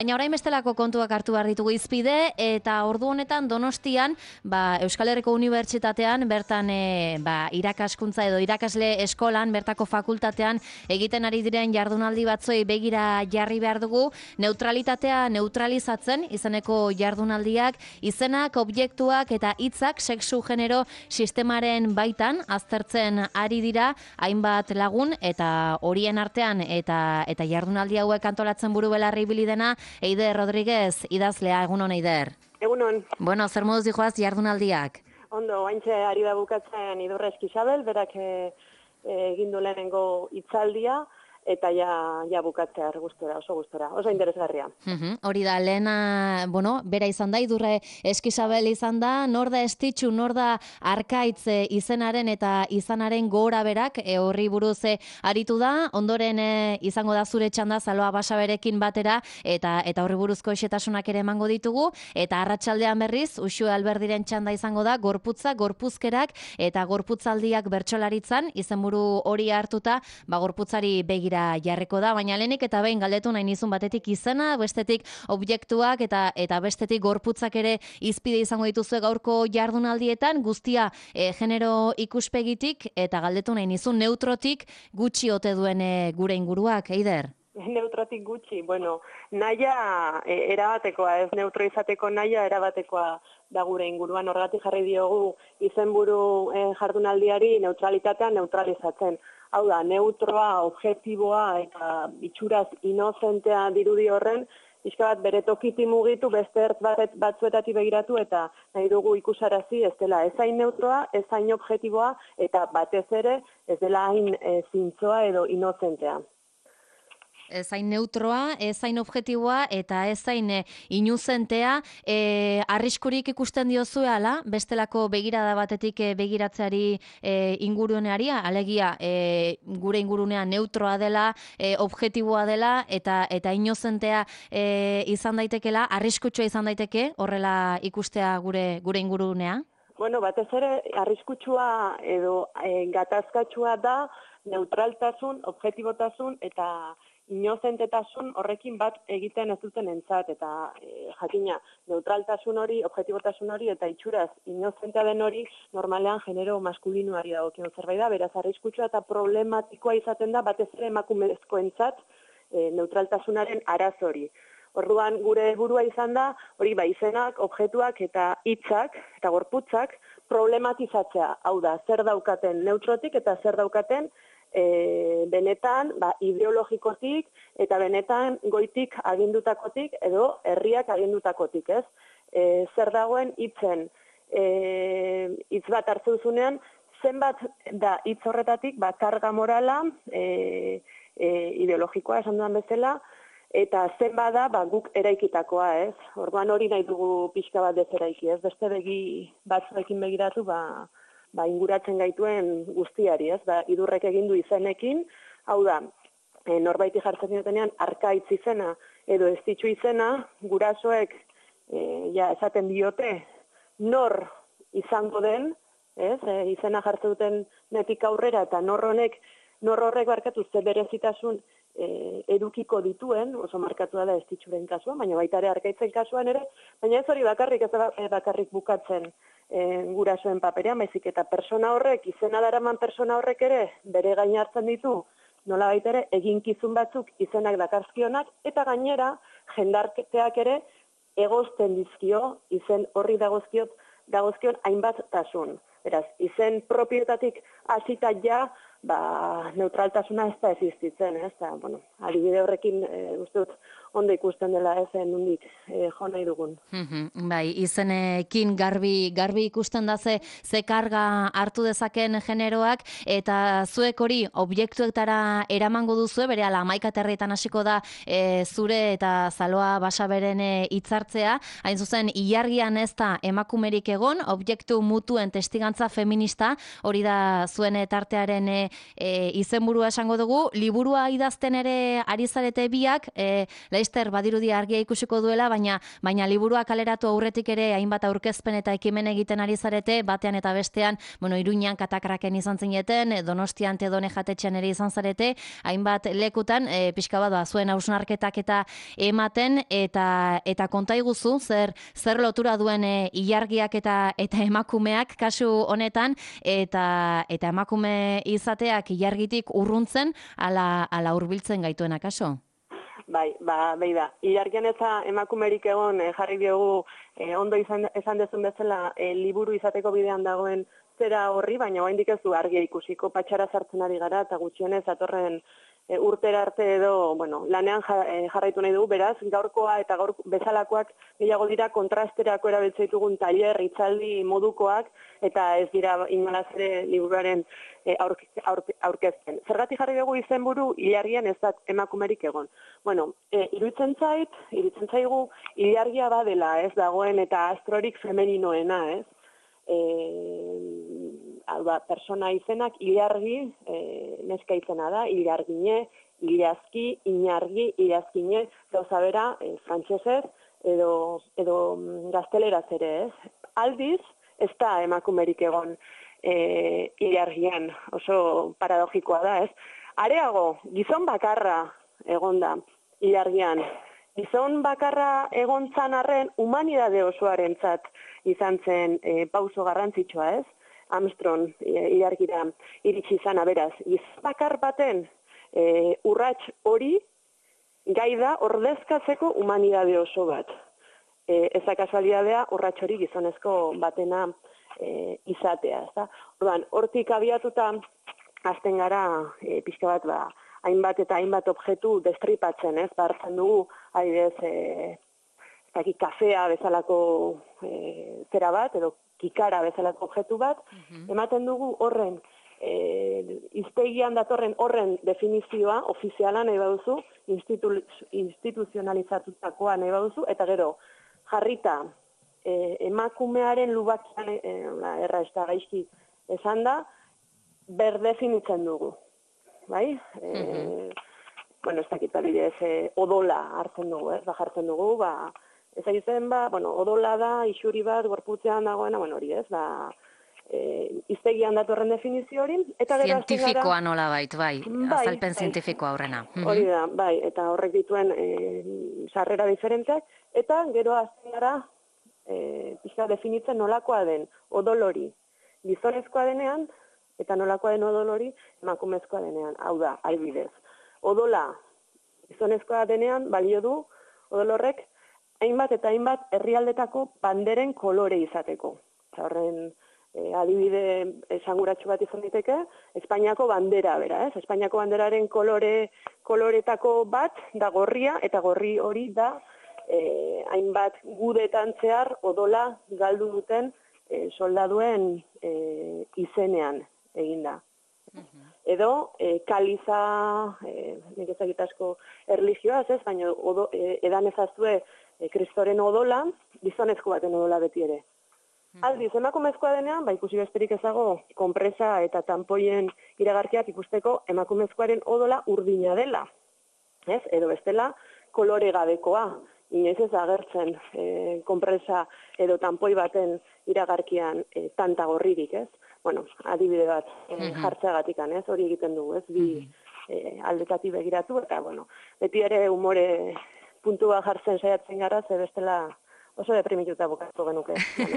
Baina orain bestelako kontuak hartu behar ditugu hizpide, eta ordu honetan Donostian, Euskal Herriko Unibertsitatean, bertan irakaskuntza edo irakasle eskolan, bertako fakultatean egiten ari diren jardunaldi batzoi begira jarri behar dugu, neutralitatea neutralizatzen izeneko jardunaldiak, izenak, objektuak eta hitzak sexu genero sistemaren baitan aztertzen ari dira hainbat lagun, eta horien artean eta jardunaldi hauek antolatzen buru belarri ibili dena Eider Rodríguez, idazlea, egunon Eider. Egunon. Bueno, zer moduz dijoaz jardunaldiak? Ondo, haintxe ari da bukatzen Idurre Eskizabel, berak egin du lehenengo hitzaldia, eta ja bukatzea gustora, oso interesgarria. Hori da, lehena, bera izan da, Idurre Eskizabel izan da, nor da Estitxu, nor da Arkaitz izenaren eta izanaren gora berak, horri buruz aritu da, ondoren izango da zure txanda Zaloa Basaberekin batera, eta horri buruzko xetasunak ere emango ditugu, eta arratsaldean berriz, Uxue Alberdiren txanda izango da, gorputza, gorpuzkerak, eta gorputzaldiak bertsolaritzan, izenburu hori hartuta, gorputzari begira jarriko da, baina lehenik eta behin galdetu nahi nizun batetik izena, bestetik objektuak eta bestetik gorputzak ere hizpide izango dituzue gaurko jardunaldietan, guztia genero ikuspegitik, eta galdetu nahi nizun neutrotik gutxi ote duen gure inguruak, Eider? Neutrotik gutxi, naia erabatekoa, ez neutro izateko naia erabatekoa da gure inguruan, horregatik jarri diogu izenburu jardunaldiari neutralitatea neutralizatzen. Hau da, neutroa, objektiboa eta itxuraz inozentea dirudi horren, pixka bat bere tokiti mugitu, beste ertz batzuetatik begiratu eta nahi dugu ikusarazi ez dela ezain neutroa, ezain objektiboa eta batez ere ez dela hain zintzoa edo inozentea. Ezain neutroa, ezain objektiboa eta ezain inuzentea, arriskurik ikusten diozue ala, bestelako begirada batetik begiratzeari inguruneari, alegia gure ingurunean neutroa dela, objektiboa dela eta inuzentea izan daitekela, arriskutsua izan daiteke horrela ikustea gure ingurunea? Batez ere arriskutsua edo gatazkatsua da neutraltasun, objektibotasun eta inozentetasun horrekin bat egiten ez duten entzat, eta jakina, neutraltasun hori, objektibotasun hori, eta itxuraz inozentea den hori, normalean genero maskulinuari dagokion zerbait da, beraz arriskutsua eta problematikoa izaten da, batez ere emakumezkoentzat neutraltasunaren arazo hori. Orduan gure burua izan da, hori izenak, objektuak eta hitzak eta gorputzak problematizatzea, hau da, zer daukaten neutrotik eta zer daukaten benetan ideologikotik eta benetan goitik agindutakotik edo herriak agindutakotik, ez? Zer dagoen hitzen hitz bat hartzen zunean, zenbat da hitz horretatik karga morala ideologikoa esan dudan bezala, eta zenbat da guk eraikitakoa, ez? Orduan hori nahi dugu pixka bat dezeraiki, ez? Beste begi batzuekin begiratu, inguratzen gaituen guztiari, ez? Idurrek egin du izenekin, hau da, norbaiti jartzen diotenean Arkaitz izena edo Estitxu izena, gurasoek esaten diote nor izango den, ez? Izena jartzen duten netik aurrera eta nor horrek barkatu ze berezitasun edukiko dituen, oso markatua da Estitxuren kasuan, baina baita ere Arkaitzen kasuan ere, baina ez hori bakarrik bukatzen gurasoen paperean, baizik eta persona horrek, izena daraman persona horrek ere, bere gain hartzen ditu, nola baita ere, eginkizun batzuk izenak dakarzkionak, eta gainera, jendarteak ere, egozten dizkio, izen horri dagozkion hainbat tasun. Beraz, izen propioetatik hasita ja, neutraltasuna ez da existitzen, ez da, adibide horrekin uste dut ondo ikusten dela ezen nondik jo nahi dugun. Bai, izenekin garbi ikusten da ze karga hartu dezaken generoak, eta zuek hori objektuetara eramango duzue, bere ala 11 herrietan hasiko da zure eta Zaloa Basaberen hitzartzea, hain zuzen ilargian ez da emakumerik egon, objektu mutuen testigantza feminista, hori da zuen tartearen izenburua esango dugu, liburua idazten ere ari zarete biak, Leister badirudi argia ikusiko duela, baina liburua kaleratu aurretik ere hainbat aurkezpen eta ekimen egiten ari zarete, batean eta bestean, Iruñan Katakraken izan zineten, Donostian Tedone jatetxean ere izan zarete, hainbat lekutan, pixka bat zuen hausnarketak eta ematen, eta konta iguzu, zer lotura duen ilargiak eta emakumeak kasu honetan, eta emakume izateak ilargitik urruntzen, ala hurbiltzen gaituena kaso? Bai, behi da. Ilargian eta emakumerik egon jarri diogu ondo esan dezun bezala liburu izateko bidean dagoen zera horri, baina oraindik ez du argia ikusiko, patxara sartzen ari gara eta gutxienez atorren urtera arte edo, lanean jarraitu nahi dugu, beraz, gaurkoa eta gaur bezalakoak gehiago dira kontrasterako erabiltzen ditugun tailer, hitzaldi modukoak, eta ez dira inolaz ere liburuaren aurkezten. Zergatik jarri dugu izenburu ilargian ez da emakumerik egon. Iruditzen zaigu ilargia badela, ez dagoen eta astrorik femeninoena, ez? Persona izenak ilargi neska izena da, ilargine, ilazki, inargi, ilazkine, gauza bera, frantsesez edo gazteleraz ere, ez? Aldiz, ez da emakumerik egon ilargian, oso paradogikoa da, ez? Areago, gizon bakarra egon da ilargian. Gizon bakarra egon zan arren, humanidade osoarentzat izan zen pauso garrantzitsua, ez? Armstrong ilargira iritsi izana, beraz. Gizon bakar baten urrats hori gai da ordezkatzeko humanidade oso bat. Ez da kasualidadea urrats hori gizonezko batena izatea, ezta? Orduan, hortik abiatuta hasten gara pixka bat hainbat eta hainbat objektu destripatzen, ez? Hartzen dugu, adibidez, kafea bezalako zera bat, edo kikara bezalako objektu bat, ematen dugu horren, hiztegian datorren horren definizioa, ofiziala nahi baduzu, instituzionalizatutakoa nahi baduzu, eta gero, jarrita, emakumearen lubakian, erra ez da gaizki esan da, berdefinitzen dugu. Bai? Ez dakit adibidez, odola hartzen dugu, ez? Jartzen dugu, ez aizen, odola da, isuri bat, gorputzean dagoena, hori ez, hiztegian datorren definizio hori, eta gero zientifikoa nola bai, azalpen zientifikoa aurrena. Hori da, bai, eta horrek dituen sarrera diferenteak, eta gero azten gara, pixka definitzen nolakoa den odolori gizonezkoa denean, eta nolakoa den odolori emakumezkoa denean. Hau da, adibidez. Odola gizonezkoa denean balio du odolorrek hainbat eta hainbat herrialdetako banderen kolore izateko. Horren adibide esanguratsu bat izan diteke, Espainiako bandera bera, ez? Espainiako banderaren koloretako bat da gorria, eta gorri hori da hainbat gudetan zehar odola galdu duten soldaduen izenean eginda. Edo kaliza, nik ezagit asko erlijioaz, ez? Baina edan ezazue kristoren odola, gizonezko baten odola beti ere. Aldiz, emakumezkoa denean, ikusi besterik ezago, konpresa eta tanpoien iragarkiak ikusteko emakumezkoaren odola urdina dela. Ez? Edo bestela, kolore gabekoa. Inoiz ez agertzen konpresa edo tanpoi baten iragarkian tanta gorririk, ez? Adibide bat jartzeagatik, ez? Hori egiten dugu, ez? Bi aldetatik begiratu, eta, beti ere umore puntua jartzen saiatzen gara, ze bestela oso deprimituta bukatu genuke.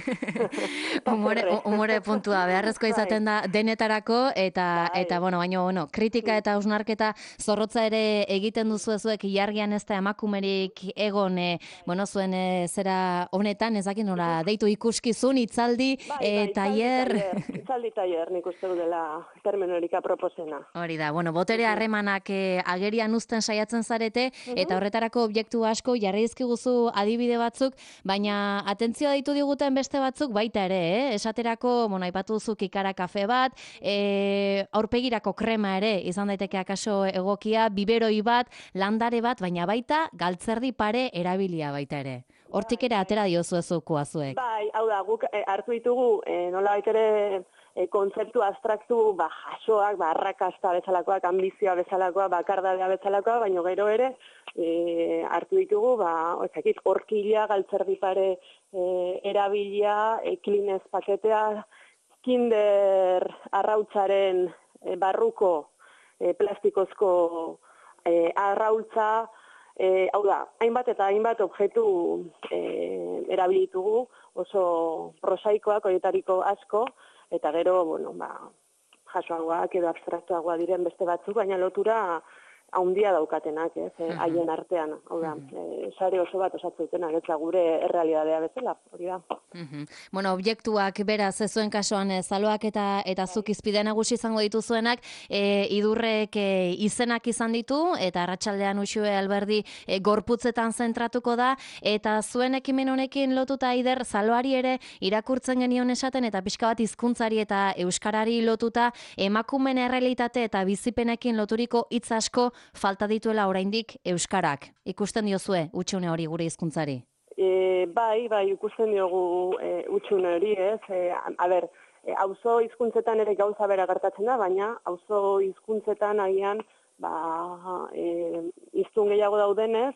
Umore puntua beharrezko izaten da denetarako, eta baina, kritika eta hausnarketa zorrotza ere egiten duzu zuek ilargian ez da emakumerik egon, zuen zera honetan, ezakin nola, deitu ikuskizun, hitzaldi, tailer... Hitzaldi tailer, nik uste dela terminorik aproposena. Hori da, botere harremanak agerian uzten saiatzen zarete, eta horretarako objektu asko jarri dizkiguzu adibide batzuk, baina atentzioa deitu diguten beste batzuk baita ere, esaterako, aipatu duzu kikara kafe bat, aurpegirako krema ere, izan daiteke akaso egokia, biberoi bat, landare bat, baina baita galtzerdi pare erabilia baita ere. Hortik ere atera diozu ezukoa zuek. Bai, hau da, guk hartu ditugu, nola baitere kontzeptu abstraktu jasoak, arrakasta bezalakoak, ambizioa bezalakoa, bakardadea bezalakoa, baina gero ere hartu ditugu, orkila, galtzerdipare erabilia, klinez paketea, Kinder arrautzaren barruko plastikozko arraultza, hau da, hainbat eta hainbat objektu erabilitugu, oso prosaikoak, horietariko asko, eta gero, jasoagoak edo abstraktuagoa diren beste batzuk, baina lotura haundia daukatenak, haien artean, hau da, sare oso bat osatzen ez da gure errealidadea bezala, hori da. Bueno, objektuak beraz, zuen kasuan, zaloak eta zuk izpide nagusi izango dituzuenak, idurrek izenak izan ditu, eta arratsaldean Uxue Alberdi gorputzetan zentratuko da, eta zuen ekimen honekin lotuta Aider, zaloari ere irakurtzen genion esaten, eta pixka bat hizkuntzari eta euskarari lotuta, emakumen errealitate eta bizipenekin loturiko hitz asko falta dituela oraindik euskarak. Ikusten diozue hutsune hori gure hizkuntzari? Bai, ikusten diogu hutsune hori, ez? Auzo hizkuntzetan ere gauza bera gertatzen da, baina auzo hizkuntzetan agian hiztun gehiago daudenez,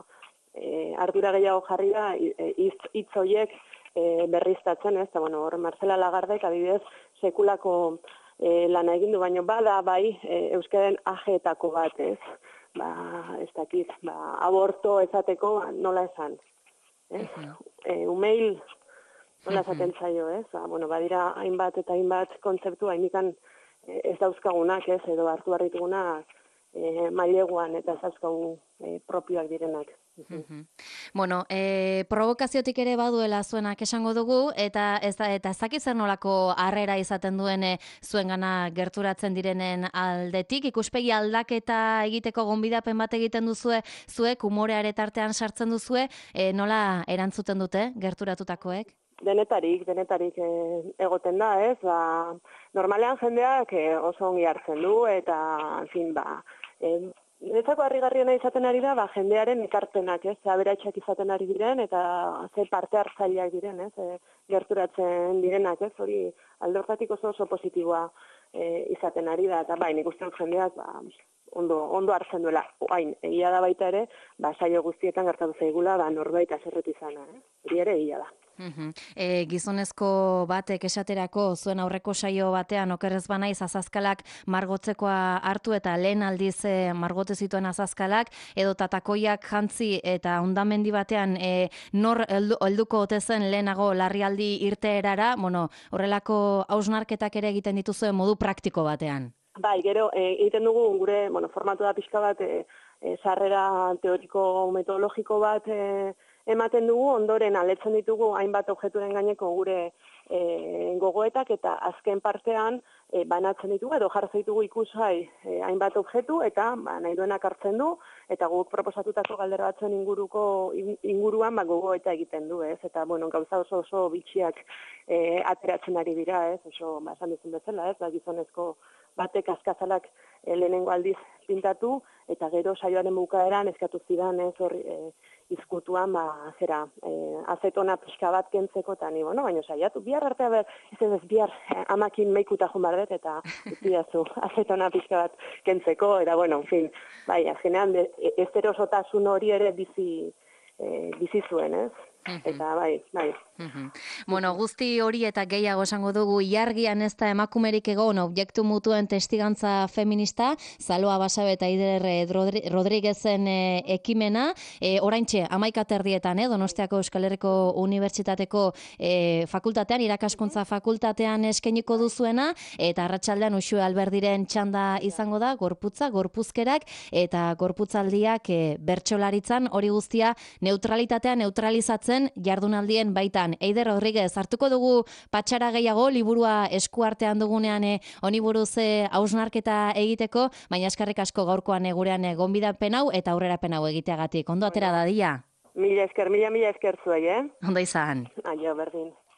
ardura gehiago jarri da hitz horiek berriztatzen, ez? Hor Marcela Lagardek adibidez sekulako lana egin du, baina bada euskaren ajeetako bat, ez? Ez dakit, aborto ezateko nola esan, ez? Umeil nola esaten zaio, ez? Badira hainbat eta hainbat kontzeptu hainikan ez dauzkagunak, ez? Edo hartu barritugunak maileguan eta ez dauzkagu propioak direnak. Bueno, provokaziotik ere baduela zuenak esango dugu, eta ez dakit zer nolako harrera izaten duen zuengana gerturatzen direnen aldetik, ikuspegi aldaketa egiteko gonbidapen bat egiten duzue, zuek humoreare tartean sartzen duzue, nola erantzuten dute gerturatutakoek? Denetarik egoten da, ez? Normalean jendeak oso ongi hartzen du, eta, niretzako harrigarriena izaten ari da, jendearen ekarpenak, ez? Aberatsak izaten ari diren, eta ze parte hartzaileak diren, ez? Gerturatzen direnak, ez? Hori alde oso positiboa izaten ari da, eta nik uste dut jendeak ondo hartzen duela. Egia da baita ere, saio guztietan gertatu zaigula, norbait haserretu izana, hori ere egia da. Gizonezko batek esaterako zuen aurreko saio batean okerrez banaiz azazkalak margotzekoa hartu eta lehen aldiz margote zituen azazkalak edo tatakoiak jantzi eta hondamendi batean nor helduko ote zen lehenago larrialdi irteerara, horrelako hausnarketak ere egiten dituzuen modu praktiko batean. Gero egiten dugu gure formatu da pixka bat sarrera teoriko metodologiko bat ematen dugu, ondoren aletzen ditugu hainbat objekturen gaineko gure gogoetak eta azken partean banatzen ditugu edo jartzen ditugu ikusgai hainbat objektu eta nahi duenak hartzen du eta guk proposatutako galdera batzen inguruan gogoeta egiten du, ez? Eta gauza oso bitxiak ateratzen ari dira, ez? Oso esan duzun bezala, ez? Gizonezko batek askazalak lehenengo aldiz pintatu eta gero saioaren bukaeran eskatu zidan, ez? Izkutuan, azetona pixka bat kentzeko, eta baina saiatu, bihar artea bihar amakin meikuta jombardet, eta utzidazu azetona pixka bat kentzeko, eta azkenean, esterosotasun hori ere bizi zuen, ez? Eta bai. Guzti hori eta gehiago esango dugu ilargian ez da emakumerik egon objektu mutuen testigantza feminista, Zaloa Basabe eta Aider Rodriguezen ekimena, oraintxe 11:00 Donostiako Euskal Herriko Unibertsitateko fakultatean, irakaskuntza fakultatean eskainiko duzuena, eta arratsaldean Uxue Alberdiren txanda izango da, gorpuzkerak eta gorputzaldiak bertsolaritzan, hori guztia neutralitatea neutralizatzen jardunaldien baitan. Aider Rodriguez, hartuko dugu patxara gehiago, liburua eskuartean dugunean honi buruz hausnarketa egiteko, baina eskerrik asko gaurkoan gurean gonbidapen hau eta aurrerapen hau egiteagatik. Ondo atera dadila? Mila esker zuei, Ondo izan. Aio, berdin.